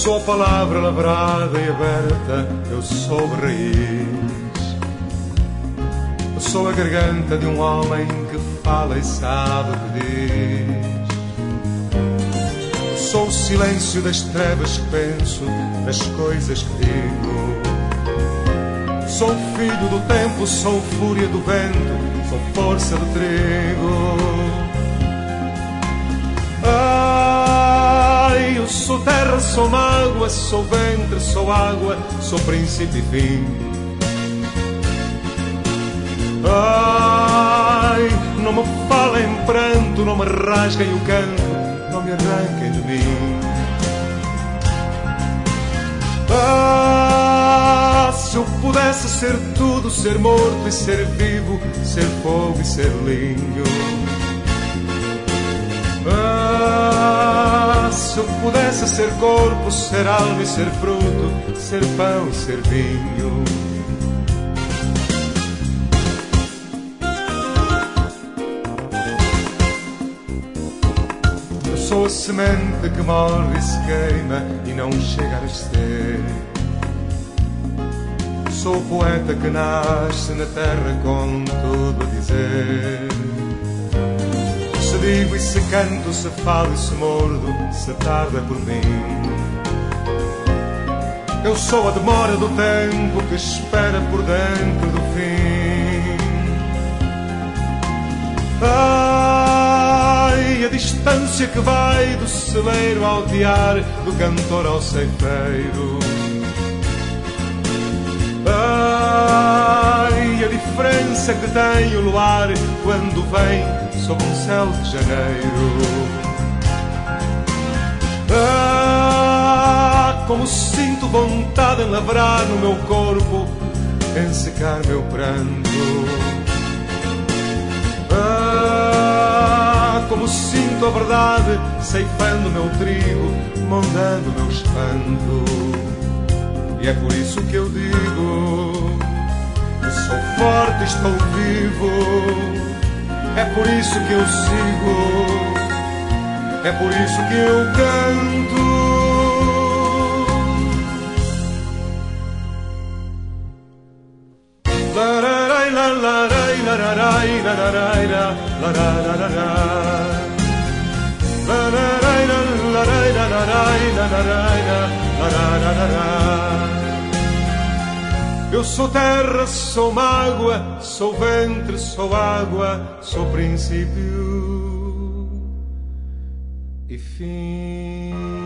sou a palavra lavrada e aberta, eu sou a raiz. Eu sou a garganta de um homem que fala e sabe o que diz. Eu sou o silêncio das trevas que penso, das coisas que digo. Sou o filho do tempo, sou fúria do vento, sou força do trigo. Ai, eu sou terra, sou mágoa, sou ventre, sou água, sou princípio e fim. Ai, não me falem pranto, não me rasguem o canto, não me arranquem de mim. Ah, se eu pudesse ser tudo, ser morto e ser vivo, ser fogo e ser linho. Ah, se eu pudesse ser corpo, ser alma e ser fruto, ser pão e ser vinho. Eu sou a semente que morre e se queima e não chega a nascer. Sou o poeta que nasce na terra com tudo a dizer. Se digo e se canto, se falo e se mordo, se tarda por mim. Eu sou a demora do tempo que espera por dentro do fim. Ai, a distância que vai do celeiro ao tear, do cantor ao ceifeiro. Ai, a diferença que tem o luar quando vem sob um céu de janeiro. Ah, como sinto vontade em lavrar no meu corpo, em secar meu pranto. Ah, como sinto a verdade ceifando meu trigo, mondando meu espanto. E é por isso que eu digo que sou forte e estou vivo. É por isso que eu sigo, é por isso que eu canto. Lararai, lararai, lararai, lararai, lararai, lararai, lararai, lararai, lararai. Eu sou terra, sou mágoa, sou ventre, sou água, sou princípio e fim.